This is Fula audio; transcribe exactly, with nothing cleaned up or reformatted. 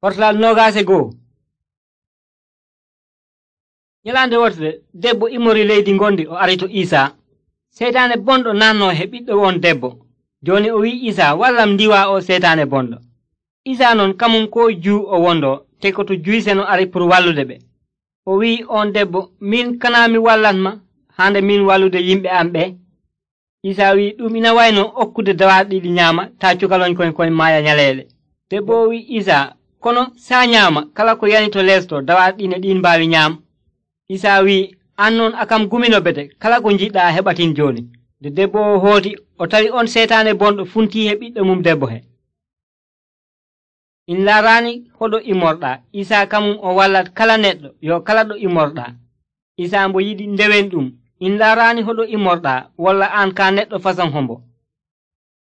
Hortal nogase go. Nyalande wote debbo imori leydi gondi o arito Isa. Setane bondo nanno he ɓiɗɗo won debbo. Joni o wi Isa wallam ndiwa o setane bondo. Isa non kamum ko juu o wondo te ko to juise no ari pour wallude ɓe. O wi on debbo min kana mi wallanma hande min wallude yimɓe am ɓe. Isa wi ɗum ina wayno okkude dawaɗe ɗiɗi ñaama ta cukaloñ koñ koñ maya nyalele. Debbo o wi Isa kono sa ñaama kala ko yani to lesto dawaɗe ɗine ɗin mbawi ñaam. Isa wi an non akam gumino bete kala ko jiɗɗa heɓatin joni. De debbo o hooti o tawi on setane bonɗo funti he ɓiɗɗo mum debbo he. In larani hoɗo immorɗa. Isa kamum o wallat kala neɗɗo yo kala ɗo immorɗa. Isa mbo yiɗi ndewen ɗum. In larani hoɗo immorɗa walla an ka neɗɗo façon hombo.